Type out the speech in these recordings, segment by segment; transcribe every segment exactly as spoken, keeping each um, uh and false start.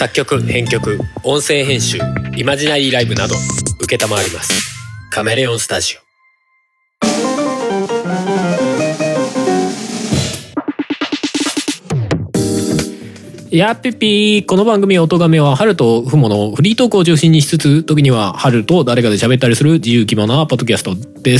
作曲編曲音声編集イマジナリーライブなど承ります。カメレオンスタジオ。やっぴぴー。この番組音亀は春とふものフリートークを中心にしつつ、時には春と誰かで喋ったりする自由気ままなポッドキャストです。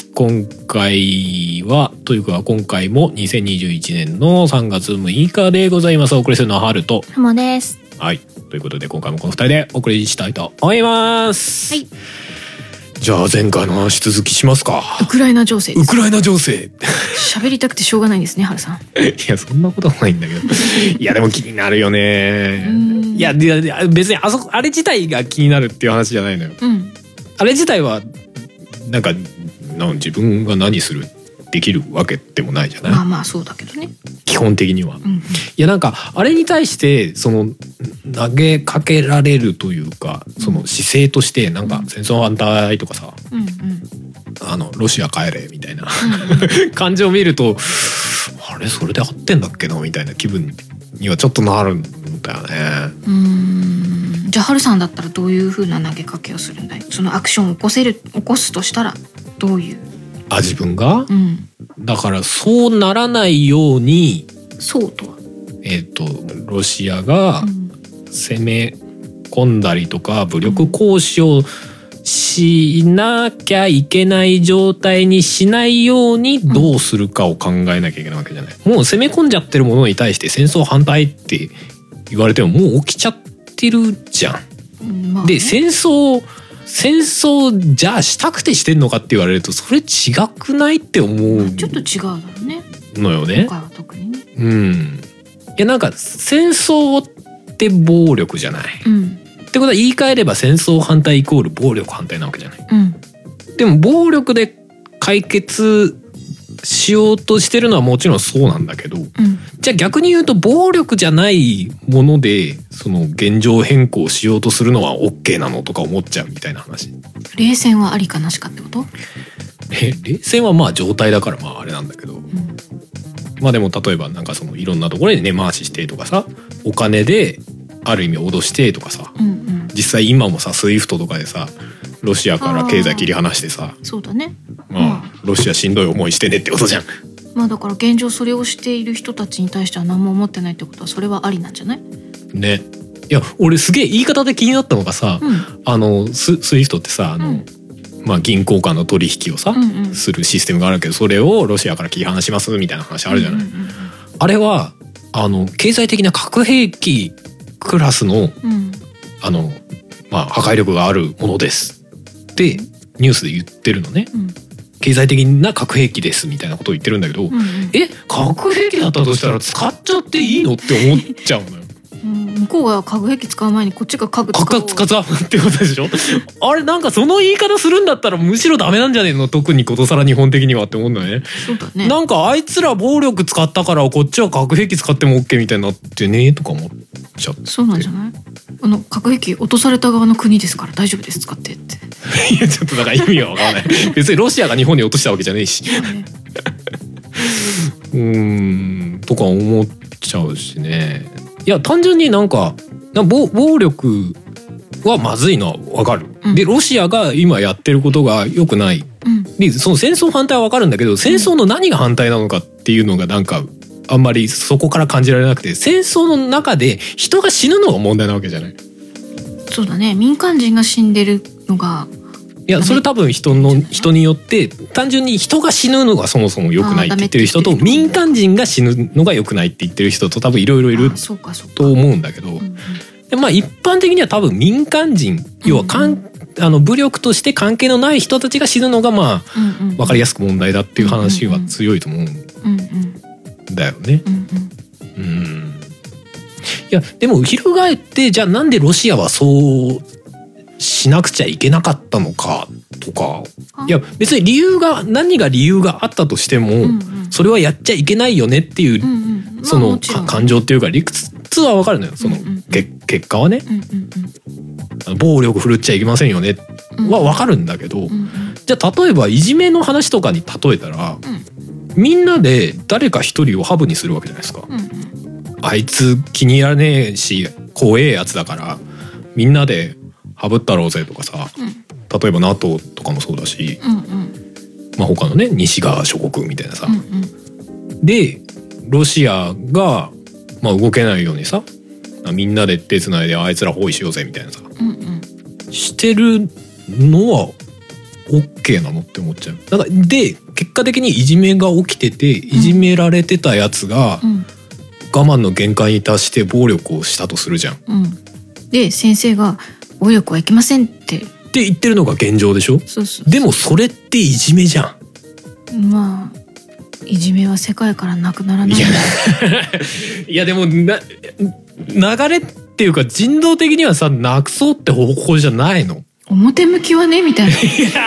今回はというか今回もにせんにじゅういちねんのさんがつむいかでございます。お送りするのは春とふもです。 はい、ということで今回もこのふたりでお送りしたいと思います。 はい。 じゃあ前回の話続きしますか。 ウクライナ情勢です。 ウクライナ情勢喋りたくてしょうがないんですね、春さん。 いやそんなことはないんだけどいやでも気になるよね。いやいや別にあそこあれ自体が気になるっていう話じゃないのよ、うん、あれ自体はなんかな自分が何するできるわけでもないじゃない。 まあまあそうだけどね、 基本的には、うんうん、いやなんかあれに対してその投げかけられるというか、その姿勢としてなんか戦争反対とかさ、うんうん、あのロシア帰れみたいな、うんうん、感じを見るとあれそれで合ってんだっけなみたいな気分にはちょっとなるんだよね。 うーん、じゃあ春さんだったらどういう風な投げかけをするんだい。そのアクションを起こせる起こすとしたらどういう。 あ、自分が、うん、だからそうならないように。 そうとはえっとロシアが攻め込んだりとか武力行使をしなきゃいけない状態にしないようにどうするかを考えなきゃいけないわけじゃない。もう攻め込んじゃってるものに対して戦争反対って言われてももう起きちゃってるじゃん、まあね、で戦争戦争じゃあしたくてしてんのかって言われるとそれ違くないって思う。 ちょっと違うだろうねのよね。 今回は特にね。 うん。いやなんか戦争って暴力じゃない、うん、ってことは言い換えれば戦争反対イコール暴力反対なわけじゃない、うん、でも暴力で解決しようとしてるのはもちろんそうなんだけど、うん、じゃあ逆に言うと暴力じゃないものでその現状変更しようとするのは OK なのとか思っちゃうみたいな話。 冷戦はありかなしかってこと。 え冷戦はまあ状態だからまああれなんだけど、うん、まあでも例えばなんかそのいろんなところで根回ししてとかさ、お金である意味脅してとかさ、うんうん、実際今もさスイフトとかでさロシアから経済切り離してさ、 そうだね、 まあ、ロシアしんどい思いしてねってことじゃん。 まあだから現状それをしている人たちに対しては何も思ってないってことはそれはありなんじゃないね。いや俺すげえ言い方で気になったのがさ、うん、あのス, スイフトってさあの、うん、まあ、銀行間の取引をさ、うんうん、するシステムがあるけどそれをロシアから切り離しますみたいな話あるじゃない、うんうんうん、あれはあの経済的な核兵器クラスの、うん、あのまあ破壊力があるものですってニュースで言ってるのね、うん、経済的な核兵器ですみたいなことを言ってるんだけど、うんうん、え核兵器だったとしたら使っちゃっていいのって思っちゃうのよ。 うん、向こうが核兵器使う前にこっちが核使う使うってことでしょあれなんかその言い方するんだったらむしろダメなんじゃねえの、特にことさら日本的にはって思うんだよね。 そうだね。 なんかあいつら暴力使ったからこっちは核兵器使っても OK みたいになってねとか思っちゃって。 そうなんじゃない。あの核兵器落とされた側の国ですから大丈夫です使ってっていやちょっとだから意味がわからない別にロシアが日本に落としたわけじゃねえしうーんとか思っちゃうしね。いや単純になんか暴, 暴力はまずいのは分かる、うん、でロシアが今やってることが良くない、うん、でその戦争反対は分かるんだけど戦争の何が反対なのかっていうのがなんかあんまりそこから感じられなくて、戦争の中で人が死ぬのが問題なわけじゃない。 そうだね、民間人が死んでるのがいやそれ多分人の人によって単純に人が死ぬのがそもそも良くないって言ってる人と民間人が死ぬのが良くないって言ってる人と多分いろいろいると思うんだけど、うんうん、でまあ一般的には多分民間人要はかん、うん、あの武力として関係のない人たちが死ぬのがまあ、うんうん、分かりやすく問題だっていう話は強いと思うんだよね。うんうんうん、いやでも翻ってじゃあなんでロシアはそうしなくちゃいけなかったのかとか、いや別に理由が何が理由があったとしても、うんうん、それはやっちゃいけないよねっていう、うんうん、その、まあ、感情っていうか理屈は分かるのよ。その、うんうん、結果はね、うんうん、暴力振るっちゃいけませんよねは分かるんだけど、うんうん、じゃあ例えばいじめの話とかに例えたら、うん、みんなで誰か一人をハブにするわけじゃないですか、うんうん、 あいつ気に入らねえし怖えやつだからみんなでハブったろうぜとかさ、うん、例えば NATO とかもそうだし、うんうん、まあ、他のね西側諸国みたいなさ、うんうん、でロシアが、まあ、動けないようにさみんなで手つないであいつら包囲しようぜみたいなさ、うんうん、してるのは OK なのって思っちゃう。だからで結果的にいじめが起きてていじめられてたやつが、うん、我慢の限界に達して暴力をしたとするじゃん、うん、 で先生が暴力はいけませんってって言ってるのが現状でしょ。そうそうそう。でもそれっていじめじゃん。まあいじめは世界からなくならない。いや, いやでもな流れっていうか人道的にはさなくそうって方向じゃないの。 表向きはねみたいな。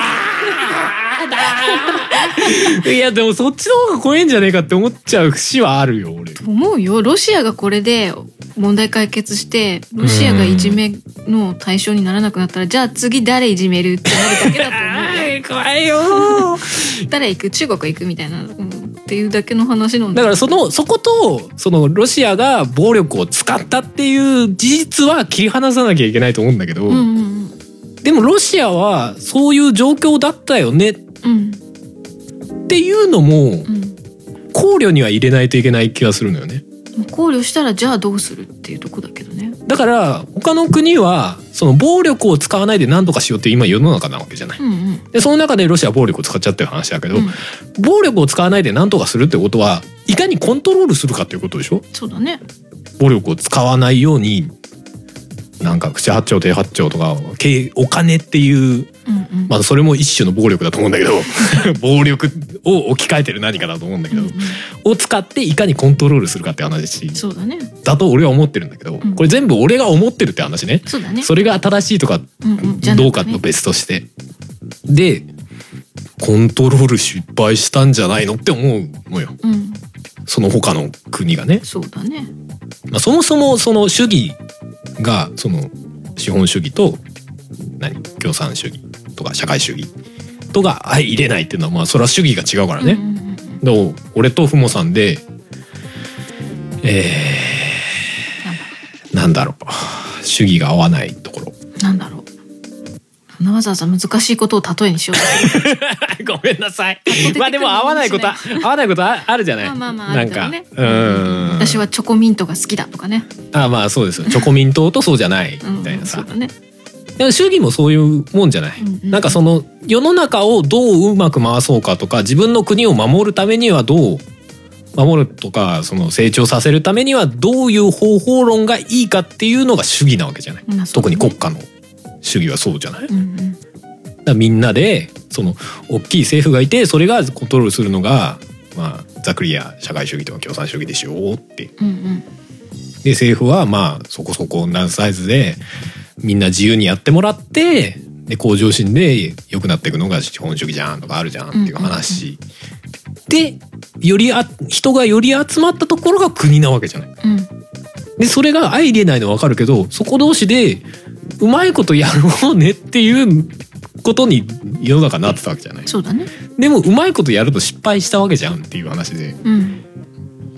いやでもそっちの方が怖いんじゃねえかって思っちゃう節はあるよ俺。 と思うよ。ロシアがこれで問題解決してロシアがいじめの対象にならなくなったらじゃあ次誰いじめるってなるだけだと思うよ。 怖いよ。 誰行く中国行くみたいな、うん、っていうだけの話なんだ。だからそのそことそのロシアが暴力を使ったっていう事実は切り離さなきゃいけないと思うんだけど、うんうんうん、でもロシアはそういう状況だったよね、うん、っていうのも、うん、考慮には入れないといけない気がするのよね。 考慮したらじゃあどうするっていうとこだけどね。 だから他の国はその暴力を使わないで何とかしようって今世の中なわけじゃない、うんうん、でその中でロシアは暴力を使っちゃってる話だけど、うん、暴力を使わないで何とかするってことはいかにコントロールするかっていうことでしょ。 そうだね。 暴力を使わないようになんか口八丁手八丁とかお金っていう、うんうん、まあそれも一種の暴力だと思うんだけど暴力を置き換えてる何かだと思うんだけど、うんうん、を使っていかにコントロールするかって話。そうだね。だと俺は思ってるんだけど、うん、これ全部俺が思ってるって話ね。そうだね。それが正しいとかどうかの別として、うんうん、でコントロール失敗したんじゃないのって思うのよ、うん、その他の国がね。 そうだね。 まあ、そもそもその主義がその資本主義と何共産主義とか社会主義とが相入れないっていうのはまあそれは主義が違うからね、うんうんうん、でも俺とふもさんでえー、なんだろう主義が合わないところなんだろう。わざわざ難しいことを例えにしようとごめんなさい。まあでも合わないこと合わないことあるじゃない。まあまあまああるからね。なんかうん私はチョコミントが好きだとかね。 あまあそうですよ。チョコミントとそうじゃないみたいなさ、うん、そうだね。でも主義もそういうもんじゃない、うんうん、なんかその世の中をどううまく回そうかとか自分の国を守るためにはどう守るとかその成長させるためにはどういう方法論がいいかっていうのが主義なわけじゃない、うんね、特に国家の主義はそうじゃない、うんうん、だからみんなでその大きい政府がいてそれがコントロールするのが、まあ、ざっくりや社会主義とか共産主義でしょうって、うんうん、で政府はまあそこそこなサイズでみんな自由にやってもらってで向上心で良くなっていくのが資本主義じゃんとかあるじゃんっていう話、うんうんうん、でよりあ人がより集まったところが国なわけじゃない、うん、でそれが相入れないのは分かるけどそこ同士でうまいことやろうねっていうことに世の中になってたわけじゃない。 そうだね。 でもうまいことやると失敗したわけじゃんっていう話で、うん、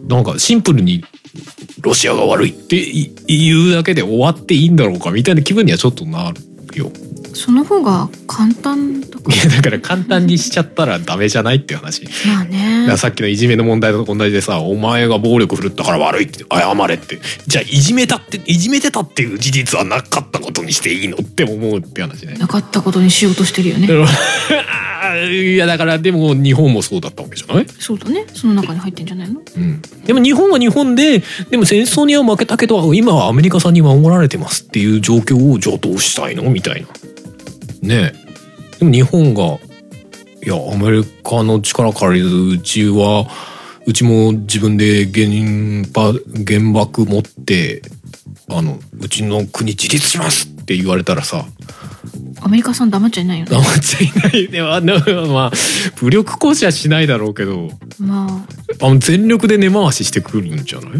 なんかシンプルにロシアが悪いって言うだけで終わっていいんだろうかみたいな気分にはちょっとなるよ。 その方が簡単とか。 いやだから簡単にしちゃったらダメじゃないっていう話。 まあね。 だからさっきのいじめの問題と同じでさ、お前が暴力振るったから悪いって謝れって、じゃあいじめたっていじめてたっていう事実はなかったことにしていいのって思うって話ね。 なかったことにしようとしてるよね。 いやだからでも日本もそうだったわけじゃない？ そうだね。その中に入ってんじゃないの？ うん。でも日本は日本で、でも戦争には負けたけど今はアメリカさんに守られてますっていう状況をじゃあどうしたいのみたいな。ねえ。でも日本がいやアメリカの力借りずうちはうちも自分で原爆原爆持ってあのうちの国自立しますって言われたらさ。 アメリカさん黙っちゃいないよね。 黙っちゃいないではまあ武力行使はしないだろうけど、まあ、あの全力で根回ししてくるんじゃない？うん、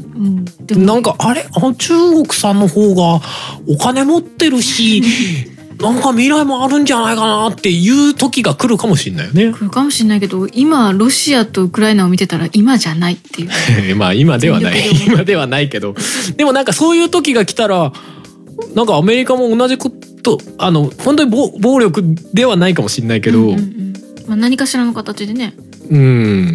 でもなんかあれあの中国さんの方がお金持ってるしなんか未来もあるんじゃないかなっていう時が来るかもしれないよね。 来るかもしれないけど、今ロシアとウクライナを見てたら今じゃないっていうまあ今ではない今ではないけど、でもなんかそういう時が来たら、なんかアメリカも同じことあの本当に 暴, 暴力ではないかもしれないけど、うんうんうん、 まあ、何かしらの形でね、 うん、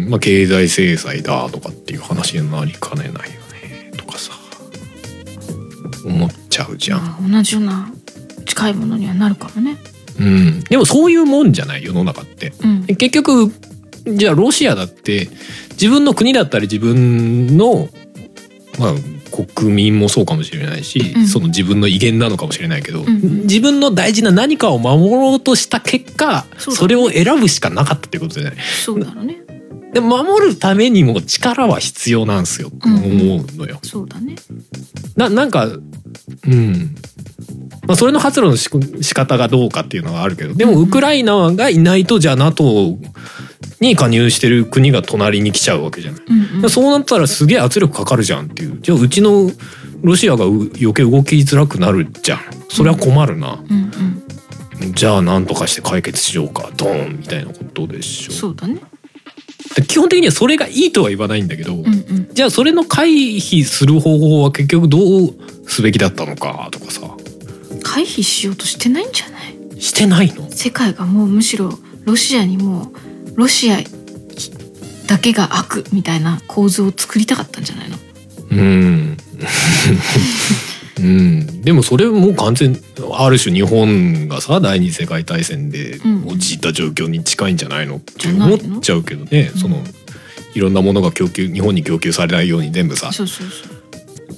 まあ、経済制裁だとかっていう話になりかねないよねとかさ思っちゃうじゃん、 まあ、同じような近いものにはなるかもね。 うん、でもそういうもんじゃない世の中って、うん、結局じゃあロシアだって自分の国だったり自分の、まあ、国民もそうかもしれないし、うん、その自分の威厳なのかもしれないけど、うん、自分の大事な何かを守ろうとした結果 そ, それを選ぶしかなかったってことじゃない。 そうだろうね。 で守るためにも力は必要なんですよって思うのよ、 うん、そうだね。 な, なんかうんまあ、それの発露のし仕方がどうかっていうのはあるけど、でもウクライナがいないとじゃあ ナトー に加入してる国が隣に来ちゃうわけじゃない、うんうん、そうなったらすげえ圧力かかるじゃんっていう。じゃあうちのロシアが余計動きづらくなるじゃん。それは困るな、うんうん、じゃあ何とかして解決しようかドーンみたいなことでしょ。 そうだね。 基本的にはそれがいいとは言わないんだけど、うんうん、じゃあそれの回避する方法は結局どうすべきだったのかとかさ。 回避しようとしてないんじゃない？ してないの？ 世界がもうむしろロシアにもロシアだけが悪みたいな構図を作りたかったんじゃないの？うんうん、でもそれも完全ある種日本がさ第二次世界大戦で陥った状況に近いんじゃないのって思っちゃうけどね、うん、そのいろんなものが供給日本に供給されないように全部さ、そうそうそう、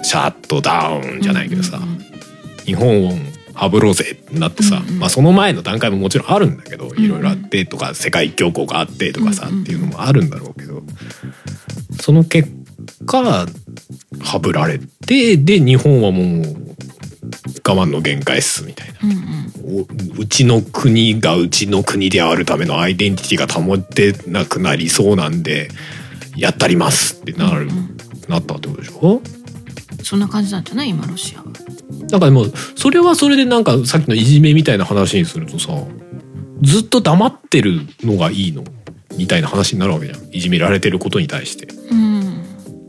シャットダウンじゃないけどさ、うんうんうん、日本をはぶろうぜってなってさ、うんうん、まあ、その前の段階ももちろんあるんだけど、いろいろあってとか世界恐慌があってとかさ、うんうん、っていうのもあるんだろうけど、その結果はぶられて、で日本はもう我慢の限界っすみたいな、うんうん、うちの国がうちの国であるためのアイデンティティが保てなくなりそうなんでやったりますってなる、うんうん、なったってことでしょ。 そんな感じなんじゃない今ロシアは。 なんかでもそれはそれでなんかさっきのいじめみたいな話にするとさ、ずっと黙ってるのがいいのみたいな話になるわけじゃん。いじめられてることに対して、うん、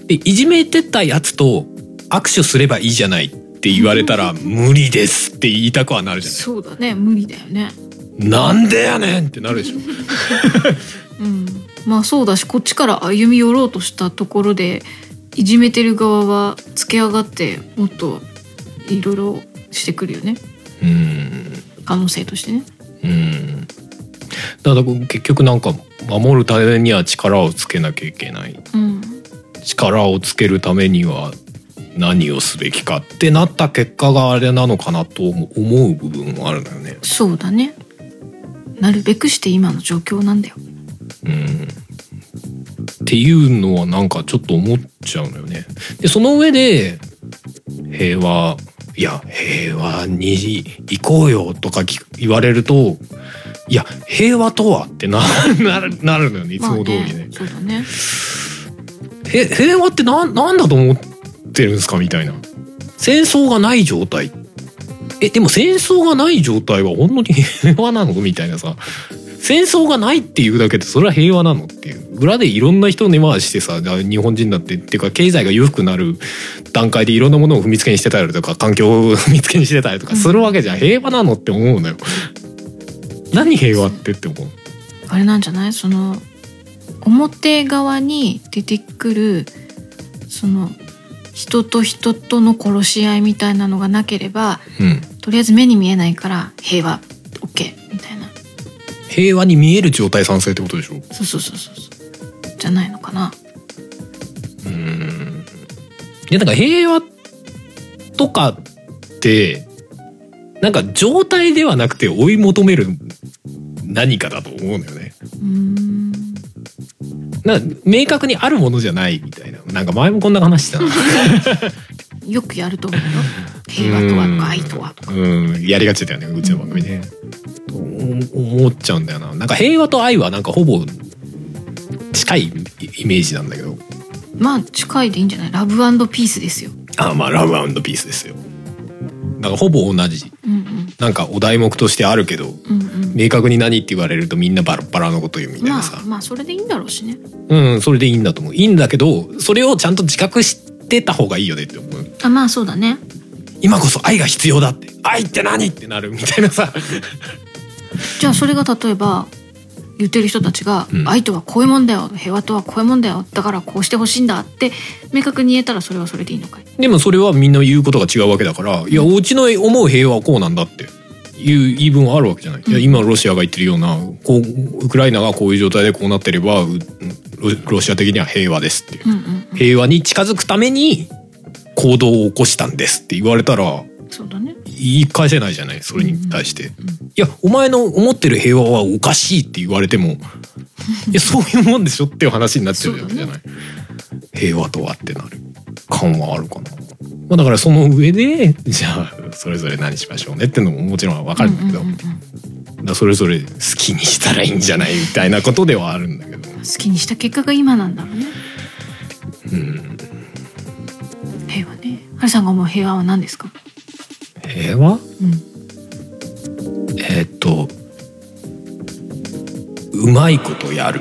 でいじめてたやつと握手すればいいじゃないって言われたら無理ですって言いたくはなるじゃない。 そうだね、無理だよね。 なんでやねんってなるでしょ、 うん、まあそうだし、こっちから歩み寄ろうとしたところでいじめてる側はつけ上がってもっといろいろしてくるよね。うん、可能性としてね。うん、だから結局なんか守るためには力をつけなきゃいけない、うん、力をつけるためには何をすべきかってなった結果があれなのかなと思う部分もあるんだよね。 そうだね、なるべくして今の状況なんだよ。うん、 っていうのはなんかちょっと思っちゃうのよね。でその上で平和、いや平和に行こうよとか言われると、いや平和とはってなる、なるのよね、いつも通りね。 まあね、そうだね。 へ平和ってな、なんだと思ってるんですかみたいな。戦争がない状態、えでも戦争がない状態は本当に平和なのみたいなさ。戦争がないっていうだけでそれは平和なのっていう。裏でいろんな人を根回してさ、日本人だってっていうか経済が裕福になる段階でいろんなものを踏みつけにしてたりとか環境を踏みつけにしてたりとかするわけじゃん。平和なのって思うのよ。何平和ってって思う。 あれなんじゃない、その表側に出てくるその人と人との殺し合いみたいなのがなければ、うん、とりあえず目に見えないから平和 OK みたいな。 平和に見える状態賛成ってことでしょ。 そうそうそうそうじゃないのかな。 うーん、いやなんか平和とかってなんか状態ではなくて追い求める何かだと思うのよね。うーん、なんか明確にあるものじゃないみたいな。なんか前もこんな話したなよくやると思うよ。平和とは愛とはとか。 うん、やりがちだよね、うちの番組ね。と思っちゃうんだよな。なんか平和と愛はなんかほぼ近いイメージなんだけど。 まあ近いでいいんじゃない。ラブ&ピースですよ。 ああ、まあラブ&ピースですよ。だからほぼ同じ。うんうん、 なんかお題目としてあるけど、 うんうん、 明確に何って言われるとみんなバラバラのこと言うみたいなさ、 まあ、まあそれでいいんだろうしね。 うんそれでいいんだと思う。いいんだけどそれをちゃんと自覚してた方がいいよねって思う。 あまあそうだね。 今こそ愛が必要だって、愛って何ってなるみたいなさじゃあそれが例えば言ってる人たちが、うん、愛とはこういうもんだよ、平和とはこういうもんだよ、だからこうしてほしいんだって明確に言えたらそれはそれでいいのかい。 でもそれはみんな言うことが違うわけだから、いやうちの思う平和はこうなんだっていう言い分はあるわけじゃない、うん、いや今ロシアが言ってるようなこうウクライナがこういう状態でこうなってればロシア的には平和ですっていう、うんうんうん、平和に近づくために行動を起こしたんですって言われたらそうだね、 言い返せないじゃない、それに対して、うんうんうん、いやお前の思ってる平和はおかしいって言われてもいやそういうもんでしょっていう話になっちゃうわけじゃない、ね、平和とはってなる感はあるかな、まあ、だからその上でじゃあそれぞれ何しましょうねっていうのももちろん分かるんだけど、うんうんうんうん、だそれぞれ好きにしたらいいんじゃないみたいなことではあるんだけど、 好きにした結果が今なんだろうね。 うん、 平和ね。はるさんが思う平和は何ですか。 平和、うん、えー、っとうまいことやる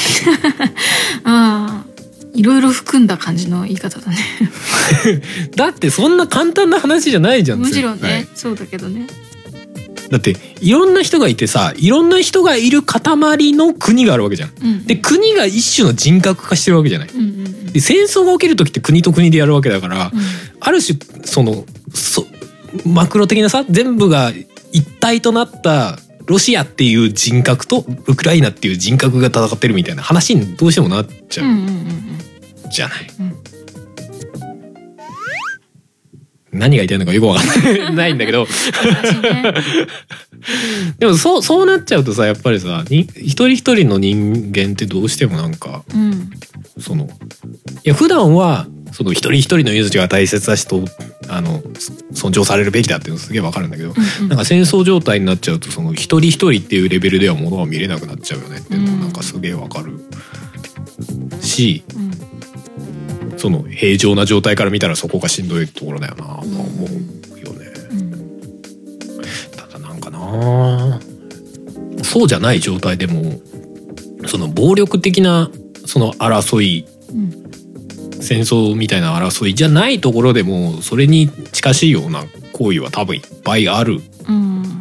ああいろいろ含んだ感じの言い方だねだってそんな簡単な話じゃないじゃん。 もちろんね、はい、そうだけどね。 だっていろんな人がいてさ、いろんな人がいる塊の国があるわけじゃん、うん、で国が一種の人格化してるわけじゃない、うんうんうん、で戦争が起きる時って国と国でやるわけだから、うん、ある種そのそマクロ的なさ全部が一体となったロシアっていう人格とウクライナっていう人格が戦ってるみたいな話にどうしてもなっちゃう、うんうんうんうん、じゃない、うん、何が言いたいのかよくわかんないんだけどでもそうそうなっちゃうとさやっぱりさに一人一人の人間ってどうしてもなんか、うん、そのいや普段はその一人一人の命が大切だしとあの尊重されるべきだっていうのすげえわかるんだけど、うんうん、なんか戦争状態になっちゃうとその一人一人っていうレベルではものは見れなくなっちゃうよねっていうのもなんかすげえわかるし、うん、その平常な状態から見たらそこがしんどいところだよなと思うよね、うん、ただなんかなそうじゃない状態でもその暴力的なその争い、うん戦争みたいな争いじゃないところでもそれに近しいような行為は多分いっぱいある、うん、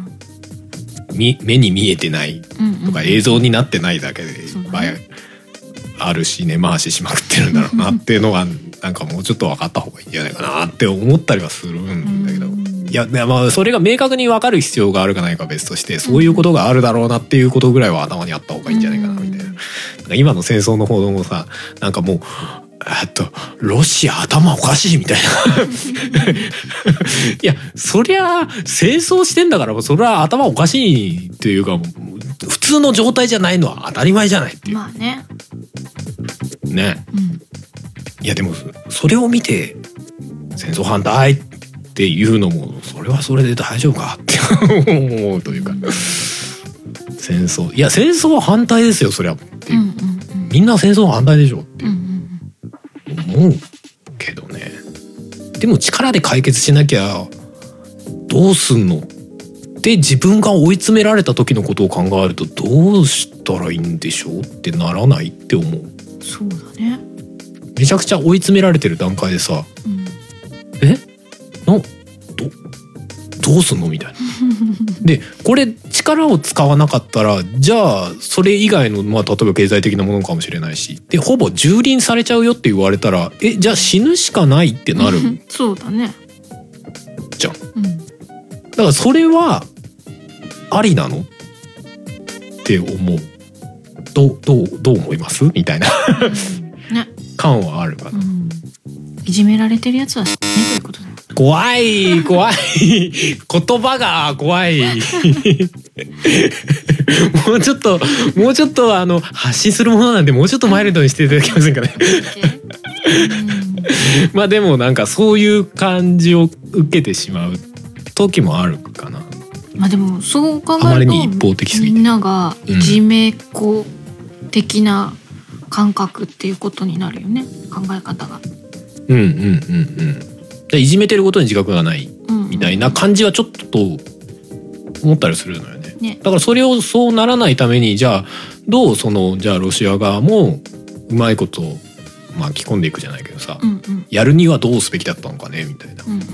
目に見えてないとか、うんうん、映像になってないだけでいっぱいあるし根回ししまくってるんだろうなっていうのがなんかもうちょっと分かった方がいいんじゃないかなって思ったりはするんだけど、うん、いやまあそれが明確に分かる必要があるかないかは別としてそういうことがあるだろうなっていうことぐらいは頭にあった方がいいんじゃないかなみたいな、うん、なんか今の戦争の報道もさなんかもうあとロシア頭おかしいみたいないやそりゃ戦争してんだからそれは頭おかしいっていうか普通の状態じゃないのは当たり前じゃないっていう。 まあね。 ね、うん、いやでもそれを見て戦争反対っていうのもそれはそれで大丈夫かって思うというか戦争いや戦争は反対ですよそりゃっていう、うんうんうん、みんな戦争は反対でしょっていう、うん思うけどね。でも力で解決しなきゃどうすんのって自分が追い詰められた時のことを考えるとどうしたらいいんでしょうってならないって思う。 そうだね。 めちゃくちゃ追い詰められてる段階でさ、うん、えのどどうすんのみたいなでこれ力を使わなかったらじゃあそれ以外の、まあ、例えば経済的なものかもしれないしでほぼ蹂躙されちゃうよって言われたらえじゃあ死ぬしかないってなるそうだねじゃん、うん、だからそれはありなのって思うどうどうどう思いますみたいな、うんね、感はあるかな、うん、 いじめられてるやつはねということだよ。 怖い怖い言葉が怖いもうちょっともうちょっとあの発信するものなんでもうちょっとマイルドにしていただけませんかねまあでもなんかそういう感じを受けてしまう時もあるかな。 まあでもそう考えるとあまりに一方的すぎてみんながいじめっ子的な感覚っていうことになるよね、考え方が。 うんうんうんうん。いじめてることに自覚がないみたいな感じはちょっと思ったりするのよね。 ね、 だからそれをそうならないためにじゃあどうそのじゃあロシア側もうまいこと巻き込んでいくじゃないけどさ、 うんうん、 やるにはどうすべきだったのかねみたいな、うんうんうん、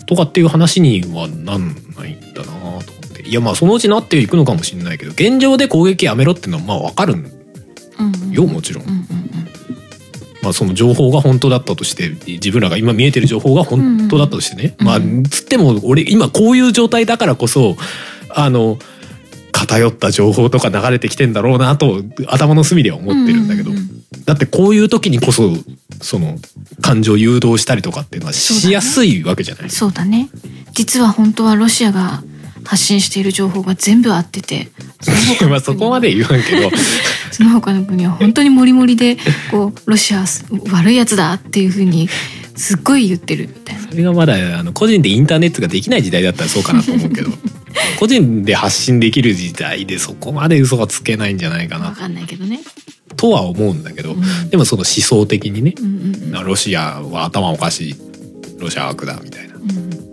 とかっていう話にはなんないんだなと思って、いやまあそのうちなっていくのかもしれないけど、現状で攻撃やめろっていうのはまあ分かるんよ、もちろん、うんうんうん、まあその情報が本当だったとして、自分らが今見えてる情報が本当だったとしてね、うんうん、まあつっても俺今こういう状態だからこそあの偏った情報とか流れてきてんだろうなと頭の隅では思ってるんだけど、うんうんうん、だってこういう時にこそその感情誘導したりとかっていうのはしやすいわけじゃない。 そうだね。実は本当はロシアが発信している情報が全部合ってて、 そまあそこまで言わんけどその他の国は本当にモリモリでこうロシア悪いやつだっていう風にすっごい言ってるみたいな。 それがまだあの個人でインターネットができない時代だったらそうかなと思うけど個人で発信できる時代でそこまで嘘がつけないんじゃないかな。 分かんないけどねとは思うんだけど、うん、でもその思想的にね、うんうんうん、ロシアは頭おかしい、ロシアは悪だみたいな、うん、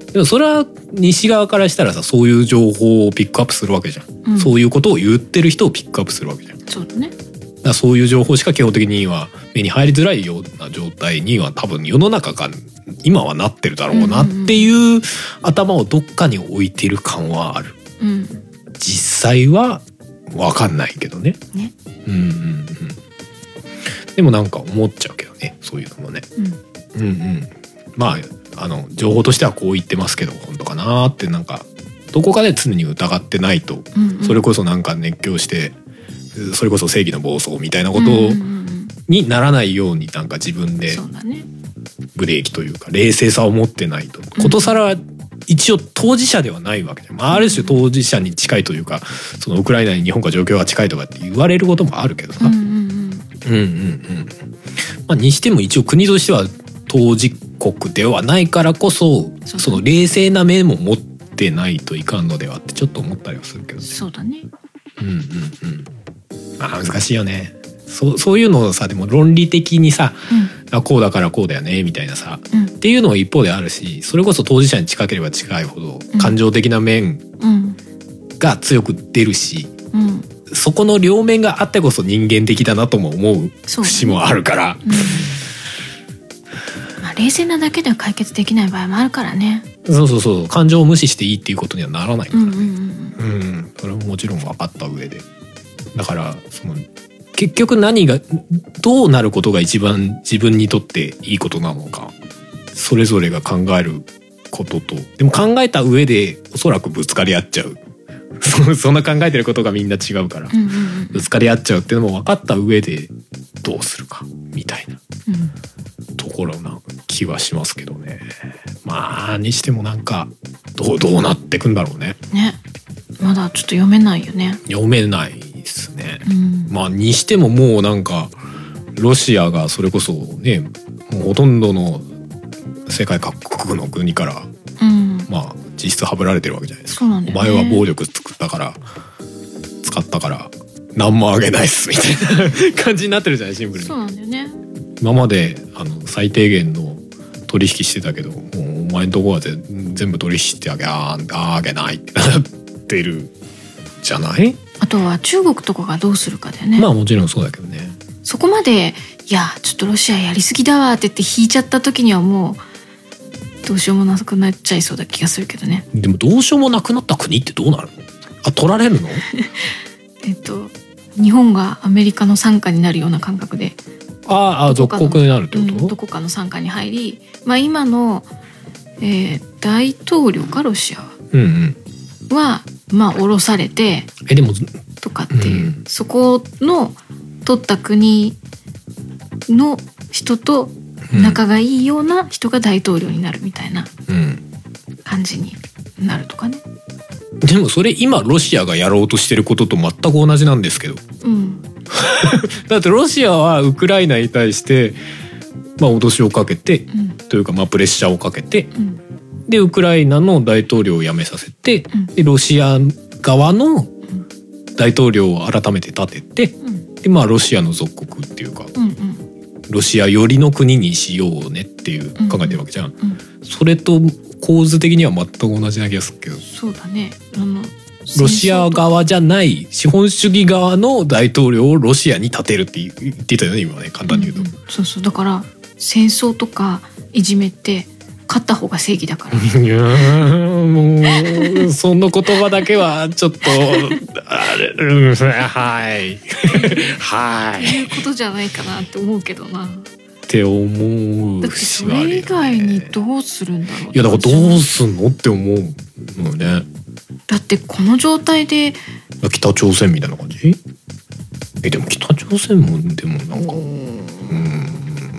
でもそれは西側からしたらさ、そういう情報をピックアップするわけじゃん、うん、そういうことを言ってる人をピックアップするわけじゃん。 そうだね。 だからそういう情報しか基本的には目に入りづらいような状態には多分世の中が今はなってるだろうなっていう頭をどっかに置いてる感はある、うん、実際は分かんないけどね。ね、うんうんうん。でもなんか思っちゃうけどね、そういうのもね、うん、うんうんまああの情報としてはこう言ってますけど本当かなってなんかどこかで常に疑ってないと、うんうん、それこそなんか熱狂してそれこそ正義の暴走みたいなことにならないようになんか自分でブレーキというか冷静さを持ってないと、ことさら一応当事者ではないわけで、まあ、ある種当事者に近いというか、そのウクライナに日本が状況が近いとかって言われることもあるけどさ、うんうんうん、うんうんうんまあ、にしても一応国としては当事国ではないからこそその冷静な面も持ってないといかんのではってちょっと思ったりはするけどね。 そうだね。 うんうんうん。まあ難しいよね。そ う, そういうのをさでも論理的にさ、うん、あこうだからこうだよねみたいなさ、うん、っていうのは一方であるし、それこそ当事者に近ければ近いほど感情的な面が強く出るし、うんうん、そこの両面があってこそ人間的だなとも思う節もあるから、うんまあ、冷静なだけでは解決できない場合もあるからね。 そうそうそう、感情を無視していいっていうことにはならないからね、うんうんうんうん、 それももちろん分かった上で、だからその結局何がどうなることが一番自分にとっていいことなのか、それぞれが考えることと、でも考えた上でおそらくぶつかり合っちゃうそんな考えてることがみんな違うから、うんうんうん、ぶつかり合っちゃうっていうのも分かった上でどうするかみたいな、うん、ところな気はしますけどね。まあにしてもなんかどう、どうなってくんだろうね。 ね、まだちょっと読めないよね。 読めないですね、うん、まあにしてももうなんかロシアがそれこそね、もうほとんどの世界各国の国から、うん、まあ実質はぶられてるわけじゃないですか。そうなんだよね。お前は暴力作ったから使ったから何もあげないっすみたいな感じになってるじゃない、シンプルに。 そうなんだよね。 今まであの最低限の取引してたけど、もうお前のとこは全部取引してあげああげないってなってるじゃない。 あとは中国とかがどうするかだよね。 まあもちろんそうだけどね。 そこまでいやちょっとロシアやりすぎだわって言って引いちゃった時にはもうどうしようもなくなっちゃいそうだ気がするけどね。 でもどうしようもなくなった国ってどうなるの？あ、取られるの？ えっと日本がアメリカの傘下になるような感覚で、 ああ属国になるってこと？ うん、どこかの傘下に入り、まあ今の、えー、大統領かロシアは、うんうん、はまあ降ろされて、 えでもとかっていう、うん、そこの取った国の人と仲がいいような人が大統領になるみたいな感じになるとかね。 でもそれ今ロシアがやろうとしてることと全く同じなんですけど、うん、だってロシアはウクライナに対して、まあ、脅しをかけて、うん、というかまあプレッシャーをかけて、うん、でウクライナの大統領を辞めさせて、うん、でロシア側の大統領を改めて立てて、うん、でまあロシアの属国っていうか、うんうん、ロシア寄りの国にしようねっていう考えてるわけじゃん、うんうん、それと構図的には全く同じな気がするけど。 そうだね、あのロシア側じゃない資本主義側の大統領をロシアに立てるって言ってたよね今ね、簡単に言うと、 うんうん、そうそう、だから戦争とかいじめって勝った方が正義だから。 いやもうその言葉だけはちょっとあれ、うん、はいはいそういうことじゃないかなって思うけどなって思う。 だってそれ以外にどうするんだろう。 いやだからどうすんのって思うのね。 だってこの状態で北朝鮮みたいな感じ？えでも北朝鮮もでもなんかうん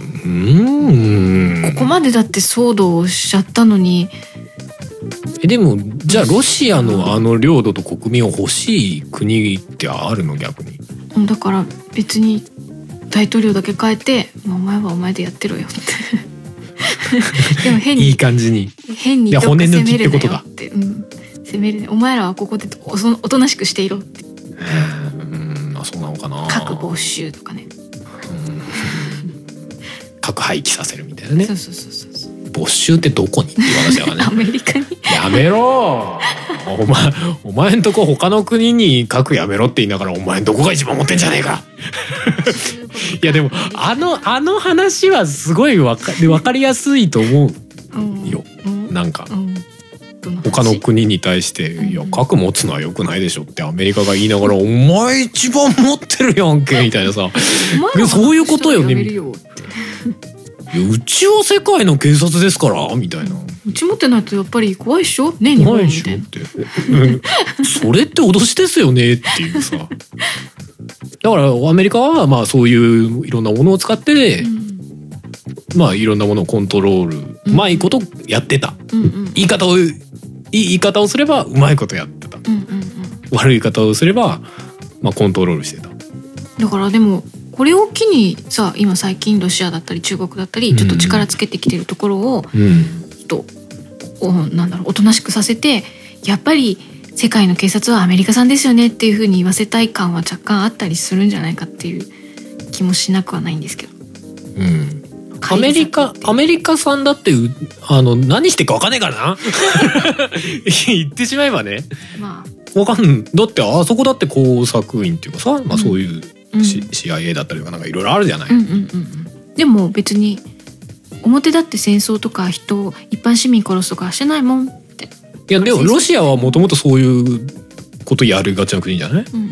うんここまでだって騒動をしちゃったのに。 えでもじゃあロシアのあの領土と国民を欲しい国ってあるの逆に？ だから別に大統領だけ変えて、まあ、お前はお前でやってろよってでも変にいい感じに変にどっか攻めるなよって、 骨抜きってことだ、 うん、攻めるね、お前らはここで お, おとなしくしていろって。 うんあそうなのかな。 核没収とかね、 核廃棄させるみたいなね。 そうそうそうそう。 没収ってどこにっていう話だからねアメリカにやめろお前お前んとこ他の国に核やめろって言いながらお前んとこが一番持ってんじゃねえかいやでもあのあの話はすごいわか分かりやすいと思うよ、うんうん、なんか、うん、他の国に対して、うん、いや核持つのは良くないでしょってアメリカが言いながら、うん、お前一番持ってるやんけみたいなさそういうことよねうちは世界の警察ですからみたいな。 うち持ってないとやっぱり怖いっしょね、日本みたいな。 それって脅しですよねっていうさ。だからアメリカはまあそういういろんなものを使って、うん、まあいろんなものをコントロール、うん、うまいことやってた、うんうん、言い方をいい言い方をすればうまいことやってた、うんうんうん、悪い言い方をすればまあコントロールしてた。 だからでもこれを機にさ今最近ロシアだったり中国だったりちょっと力つけてきてるところを、うん、ちょっとなんだろうおとなしくさせてやっぱり世界の警察はアメリカさんですよねっていう風に言わせたい感は若干あったりするんじゃないかっていう気もしなくはないんですけど、 うん、アメリカアメリカさんだってあの何してるか分かんないからな言ってしまえばね、まあ、分かんだってあそこだって工作員っていうかさ、まあ、そういう、うんうん、シーアイエー だったりとかなんかいろいろあるじゃない、うんうんうん、 でも別に表だって戦争とか人を一般市民殺すとかしてないもんって。 いやでもロシアはもともとそういうことやるがちな国じゃない、うんうん、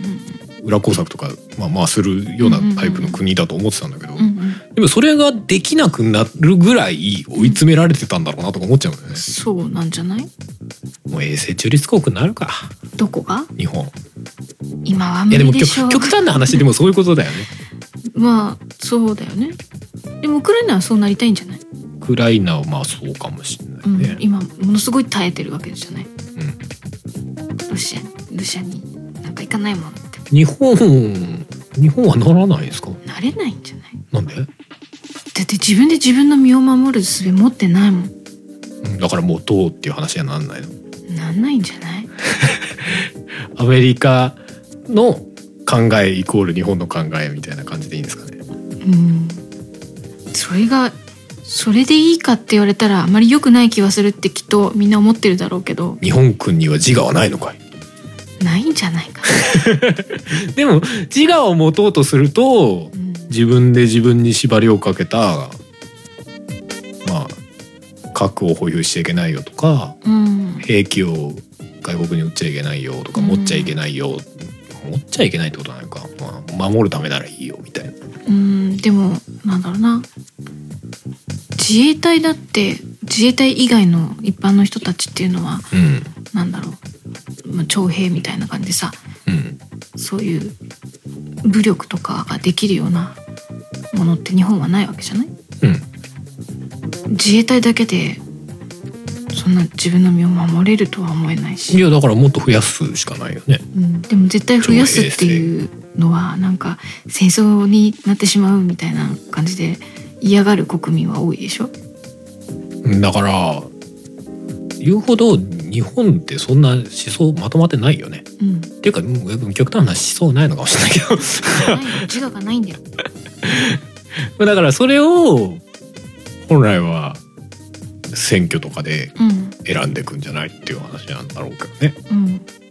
裏工作とか、まあ、まあするようなタイプの国だと思ってたんだけど、うんうん、でもそれができなくなるぐらい追い詰められてたんだろうなとか思っちゃうんだよね。 そうなんじゃない？ もう衛星中立国になるか。 どこが？ 日本。 今は無理でしょう。 いやでも極端な話でもそういうことだよねまあそうだよね。でもウクライナはそうなりたいんじゃない？ ウクライナはまあそうかもしれないね、 うん、今ものすごい耐えてるわけじゃない、うん、ロシアロシアになんか行かないもんって。 日本日本はならないですか？ なれないんじゃない？ なんで？だって自分で自分の身を守る術持ってないもん。 だからもうどうっていう話にはなんないの？ なんないんじゃない？ アメリカの考えイコール日本の考えみたいな感じでいいんですかね。 うん、それがそれでいいかって言われたらあまり良くない気はするってきっとみんな思ってるだろうけど。 日本君には自我はないのかい？ ないんじゃないかな。 でも自我を持とうとすると、うん、自分で自分に縛りをかけたまあ核を保有しちゃいけないよとか、うん、兵器を外国に売っちゃいけないよとか、うん、持っちゃいけないよ、持っちゃいけないってことなのか、まあ、守るためならいいよみたいな。 うんでもなんだろうな、自衛隊だって自衛隊以外の一般の人たちっていうのは、うん、なんだろう、まあ、徴兵みたいな感じでさ、うん、そういう武力とかができるようなものって日本はないわけじゃない、うん、自衛隊だけでそんな自分の身を守れるとは思えないし。 いやだからもっと増やすしかないよね、 うん、でも絶対増やすっていうのはなんか戦争になってしまうみたいな感じで嫌がる国民は多いでしょ。 だから言うほど日本ってそんな思想まとまってないよね、うん、っていうか極端な思想ないのかもしれないけど自我がないんだよだからそれを本来は選挙とかで選んでいくんじゃないっていう話なんだろうけどね、うん、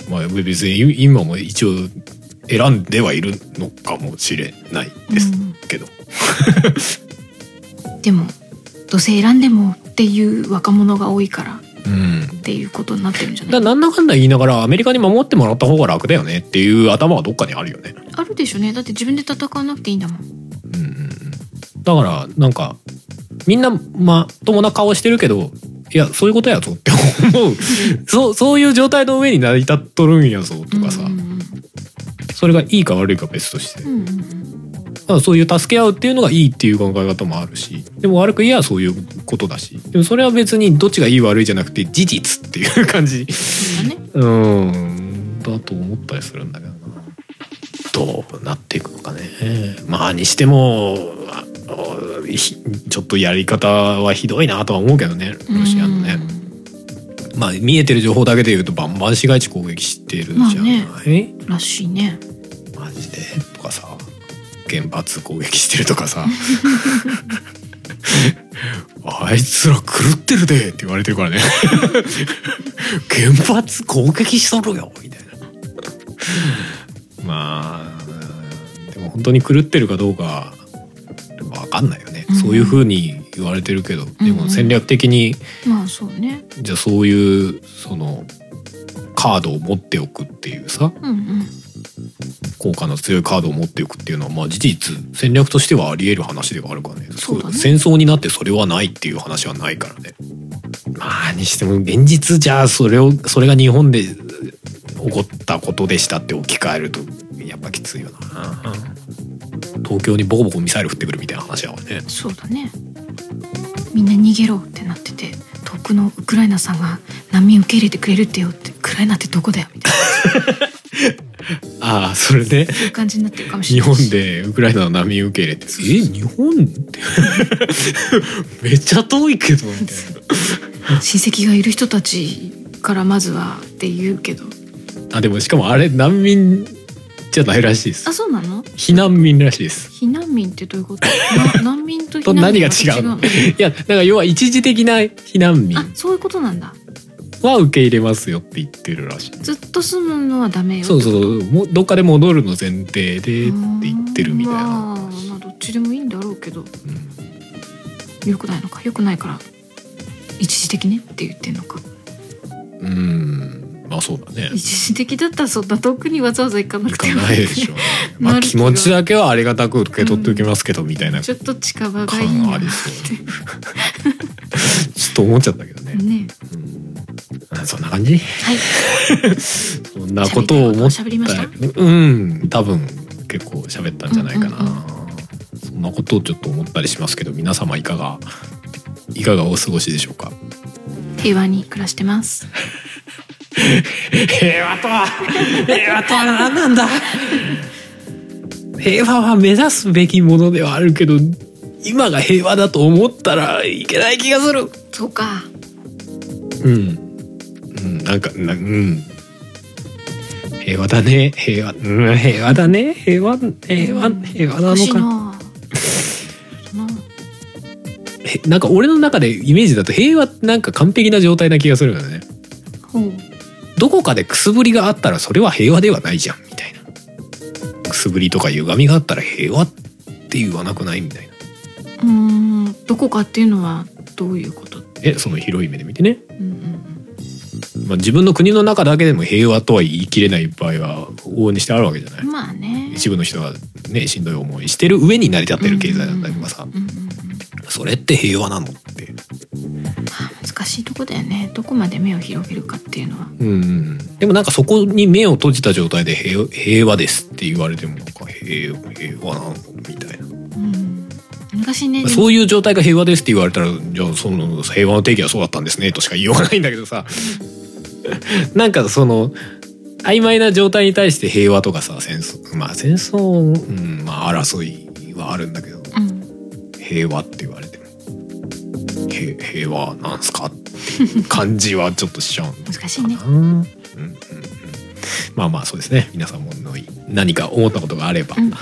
まあ別に今も一応選んではいるのかもしれないですけど、 うん、でもどうせ選んでもっていう若者が多いから、うん、っていうことになってるんじゃない？ だなんだかんだ言いながらアメリカに守ってもらった方が楽だよねっていう頭はどっかにあるよね。 あるでしょうね。だって自分で戦わなくていいんだもん。 うん、だからなんかみんなまともな顔してるけど、いやそういうことやぞって思うそうそういう状態の上に成り立っとるんやぞとかさ、うんうん、それがいいか悪いか別として、うんうんうん、だからそういう助け合うっていうのがいいっていう考え方もあるし、でも悪く言えばそういうことだし、でもそれは別にどっちがいい悪いじゃなくて事実っていう感じ、うん、うんだと思ったりするんだけどな。どうなっていくのかね。まあにしてもちょっとやり方はひどいなとは思うけどね、ロシアのね。まあ見えてる情報だけで言うとバンバン市街地攻撃してるじゃない、まあね、 らしいね。 マジでとかさ、原発攻撃してるとかさあいつら狂ってるでって言われてるからね原発攻撃しとるよみたいなまあでも本当に狂ってるかどうかわかんないよね、うん、そういう風に言われてるけど、でも戦略的に、 うんうん、まあそうね、 じゃあそういうそのカードを持っておくっていうさ、うんうん、効果の強いカードを持っておくっていうのはまあ事実戦略としてはあり得る話ではあるからね。そうだね、戦争になってそれはないっていう話はないからね。まあにしても現実じゃあそれをそれが日本で起こったことでしたって置き換えるとやっぱきついよな。東京にボコボコミサイル降ってくるみたいな話だわね。そうだね。 みんな逃げろってなってて、遠くのウクライナさんが難民受け入れてくれるってよって、ウクライナってどこだよみたいなああそれでそういう感じになってるかもしれない。 日本でウクライナの難民受け入れて、え日本ってめっちゃ遠いけどみたいな親戚がいる人たちからまずはって言うけど、 あでもしかもあれ難民じゃないらしいです。 あ、そうなの？ 避難民らしいです。 避難民ってどういうこと？難民と避難民は違うの？ と何が違うの？いや、だから要は一時的な避難民。 あ、そういうことなんだ。 は受け入れますよって言ってるらしい。 ずっと住むのはダメよ。 そうそう、もうどっかで戻るの前提でって言ってるみたいな。 まあ、まあどっちでもいいんだろうけど、うん、よくないのか、よくないから一時的ねって言ってんのか。 うん。まあそうだね。 一時的だったらそんな遠くにわざわざ行かなくても行かないでしょう、ね。まあ気持ちだけはありがたく受け取っておきますけど、うん、みたいな。 ちょっと近場がいいなって。 ちょっと思っちゃったけどね。ね。うん、そんな感じ？はい。そんなことを思った。うん、多分結構喋ったんじゃないかな、うんうんうん。そんなことをちょっと思ったりしますけど、皆様いかがいかがお過ごしでしょうか？ 平和に暮らしてます。 平和とは平和とは何なんだ。平和は目指すべきものではあるけど、今が平和だと思ったらいけない気がする。 そうか。 うん、うん、なんかな、うん、平和だね、平和、うん、平和だね、平和、平和、平和なのか。え、なんか俺の中でイメージだと平和ってなんか完璧な状態な気がするよね。ほう。どこかでくすぶりがあったらそれは平和ではないじゃんみたいな。くすぶりとか歪みがあったら平和って言わなくないみたいな。 うーん、どこかっていうのはどういうこと？ え、その広い目で見てね。うんうんうん。まあ自分の国の中だけでも平和とは言い切れない場合は往々にしてあるわけじゃない。 まあね。 一部の人がねしんどい思いしてる上に成り立ってる経済だったりとかさ。うんうんうんうん、それって平和なのって。 難しいとこだよね。どこまで目を広げるかっていうのは。 うんうん。でもなんかそこに目を閉じた状態で 平, 平和ですって言われてもなんか 平, 平和なのみたいな。うん。 難しいね。 そういう状態が平和ですって言われたら、じゃあその平和の定義はそうだったんですねとしか言いようがないんだけどさ。なんかその曖昧な状態に対して平和とかさ、戦争、まあ戦争、うん、まあ争いはあるんだけど、うん、平和って言われても平, 平和なんすかって感じはちょっとしちゃう難しいね。 うんうんうん、まあまあそうですね。皆さんも何か思ったことがあれば、うんうんうん、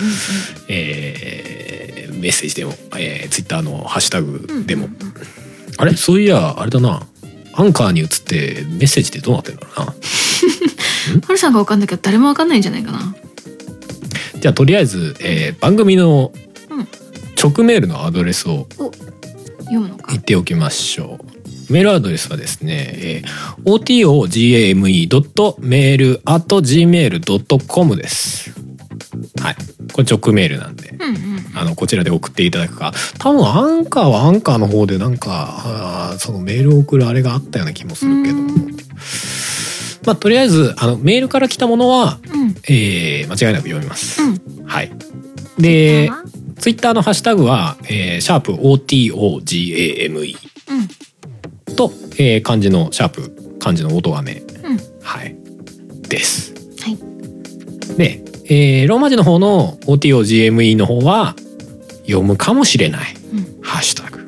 えー、メッセージでも、えー、ツイッターのハッシュタグでも、うんうんうん、あれそういやあれだな、アンカーに移ってメッセージってどうなってんだろうな。 はるさんが分かんなきゃ誰も分かんないんじゃないかな。 じゃあとりあえず、えー、番組の直メールのアドレスを読むのか言っておきましょう。メールアドレスはですね、えー、オーティーオージーエーエムイードットメールアットジーメールドットコム です。はい、これ直メールなんで、うんうん、あのこちらで送っていただくか、多分アンカーはアンカーの方でなんかそのメールを送るあれがあったような気もするけども、まあとりあえずあのメールから来たものは、うん、えー、間違いなく読みます。うん、はい。で、ツイッターのハッシュタグは、えー、シャープ オーティーオージーエーエムイー、うん、と、えー、漢字のシャープ漢字の音がめ、うん、はいです。はい。で、えー、ローマ字の方の オーティーオージーエムイー の方は読むかもしれない、うん、ハッシュタグ、うん、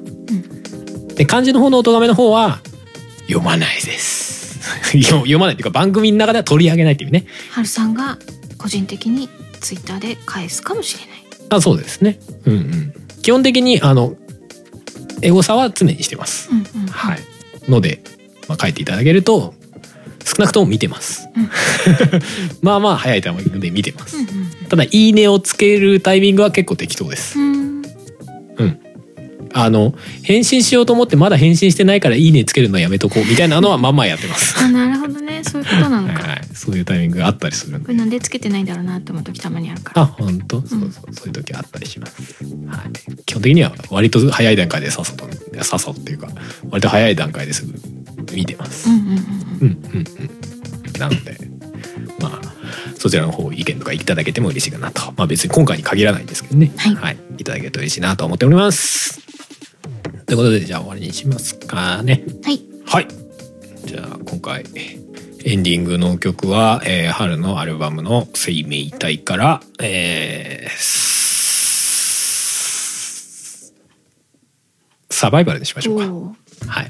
で漢字の方の音がめの方は読まないです読まないっていうか番組の中では取り上げないっていうね。 はるさんが個人的にツイッターで返すかもしれない。 あ、そうですね。うんうん。基本的にあのエゴサは常にしてます。うんうんうん、はい。ので、まあ、書いていただけると少なくとも見てます。うん、まあまあ早いタイミングで見てます。うんうんうん、ただいいねをつけるタイミングは結構適当です。うん。うん。あの返信しようと思ってまだ返信してないからいいねつけるのやめとこうみたいなのはまあまあやってます。 あ、なるほどね。そういうことなのか。 はい、そういうタイミングがあったりするんで。 これなんでつけてないんだろうなって思う時たまにあるから。 あ、本当、うん、そうそう、そういう時あったりします。はい。基本的には割と早い段階でさっさとさっさっていうか割と早い段階ですぐ見てます。うんうんうんうん。うんうんうん。なのでまあそちらの方意見とかいただけても嬉しいかなと。まあ別に今回に限らないんですけどね。はい。はい、いただけると嬉しいなと思っております。ということでじゃあ終わりにしますかね。はい。はい。じゃあ今回エンディングの曲は、えー、春のアルバムの生命体から、えー、サバイバルにしましょうか。はい。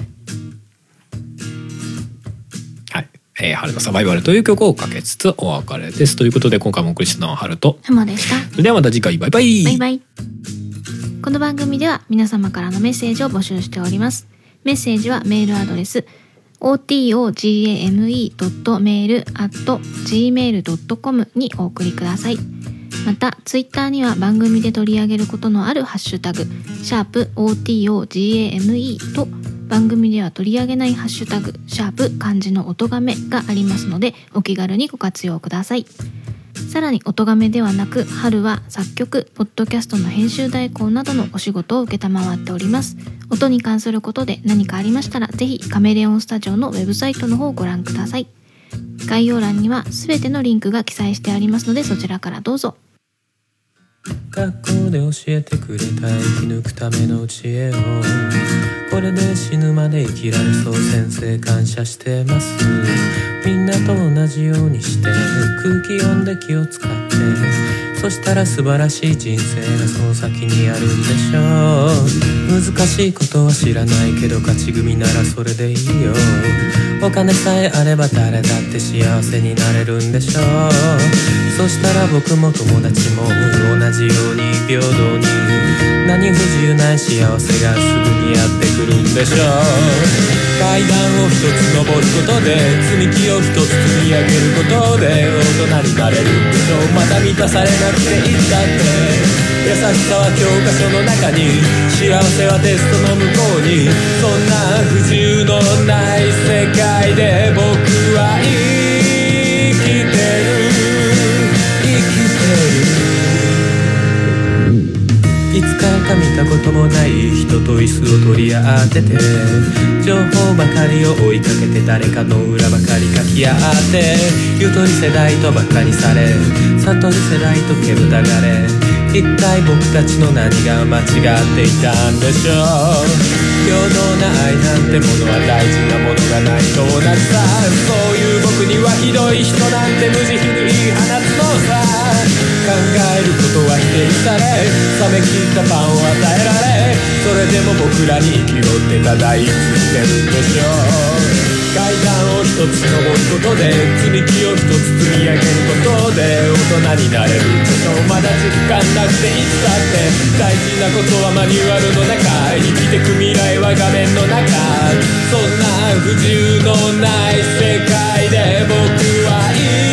はい。えー、春のサバイバルという曲をかけつつお別れです。ということで今回もお送りしたのは春と浜でした。 それではまた次回バイバイ。 バイバイ。この番組では皆様からのメッセージを募集しております。メッセージはメールアドレス オーティーオージーエーエムイードットメールアットジーメールドットコム にお送りください。またツイッターには番組で取り上げることのあるハッシュタグシャープ オーティーオージーエーエムイー と番組では取り上げないハッシュタグシャープ漢字の音がめがありますのでお気軽にご活用ください。さらに音がめではなく春は作曲、ポッドキャストの編集代行などのお仕事を受けたまわっております。音に関することで何かありましたらぜひカメレオンスタジオのウェブサイトの方をご覧ください。概要欄にはすべてのリンクが記載してありますのでそちらからどうぞ。 学校で教えてくれた生き抜くための知恵をこれで死ぬまで生きられそう先生感謝してます。みんなと同じようにして空気読んで気を使ってそしたら素晴らしい人生がその先にあるんでしょう。難しいことは知らないけど勝ち組ならそれでいいよ。お金さえあれば誰だって幸せになれるんでしょう。そしたら僕も友達も同じように平等に何不自由ない幸せがすぐにやってくるんでしょう。階段を一つ登ることで積み木を一つ積み上げることで大人になれるんでしょう。まだ満たされなくていいんだって優しさは教科書の中に幸せはテストの向こうにそんな不自由のない世界で僕は生きてるいつからか見たこともない人と椅子を取り合ってて情報ばかりを追いかけて誰かの裏ばかり書き合ってゆとり世代とばかりされ悟り世代と煙たがれ一体僕たちの何が間違っていたんでしょう。平等な愛なんてものは大事なものがないと同じさ。そういう僕にはひどい人なんて無慈悲に言い放つのさ。考えることは否定され冷め切ったパンを与えられそれでも僕らに生きろってただ言い続けるんでしょう。階段を一つ登ることで積み木を一つ積み上げることで大人になれるんでしょう。まだ実感なくていつだって大事なことはマニュアルの中生きてく未来は画面の中そんな不自由のない世界で僕はいい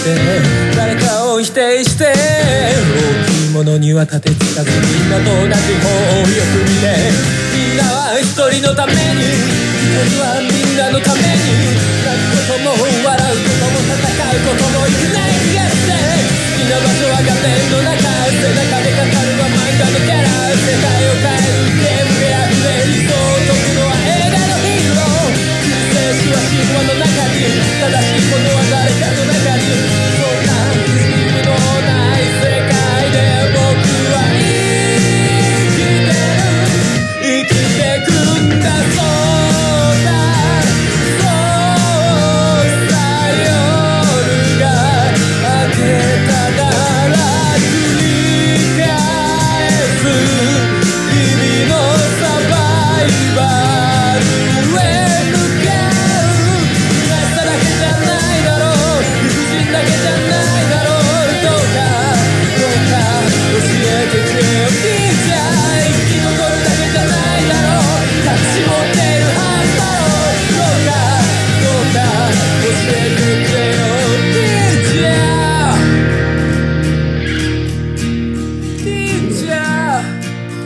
て誰かを否定して、大きいものには立てつかずみんなと同じ方をよく見て、みんなは一人のために、一人はみんなのために、泣くことも笑うことも戦うこともいけない気がして、好きな場所は画面の中、背中で語るは漫画のキャラ、世界を変えるゲームであふれ、理想を解くのは映画のヒーロー、救世主は神話の中に、正しいものは誰かの中に、そんなリズムのない世界で僕は生きてる、生きてくんだ、そうだそうさ、夜が明けたなら繰り返す日々のサバイバルへ向かう、らしさだけじゃないだろう、理不尽だけじゃないだろう、どうかどうか教えてくれよ、ピーちゃん、生き残るだけじゃないだろう、隠し持っているはずだろう、どうかどうか教えてくれよ、ピーちゃん、ピーちゃん。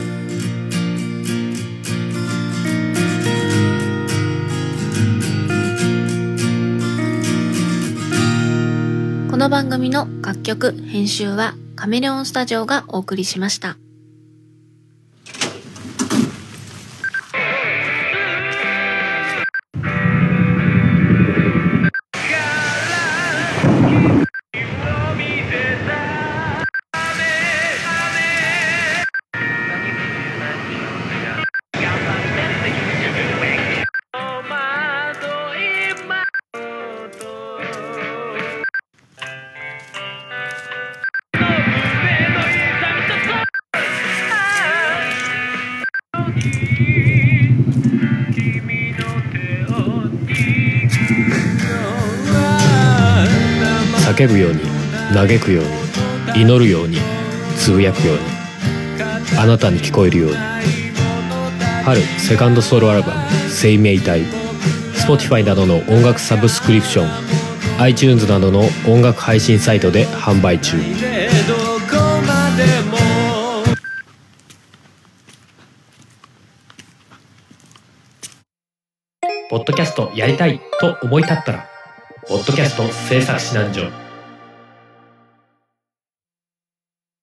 この番組の楽曲編集はカメレオンスタジオがお送りしました。 叫ぶように嘆くように祈るようにつぶやくように、あなたに聞こえるように。春セカンドソロアルバム生命体、 Spotify などの音楽サブスクリプション、 iTunes などの音楽配信サイトで販売中。ポッドキャストやりたいと思い立ったら、ポッドキャスト制作指南所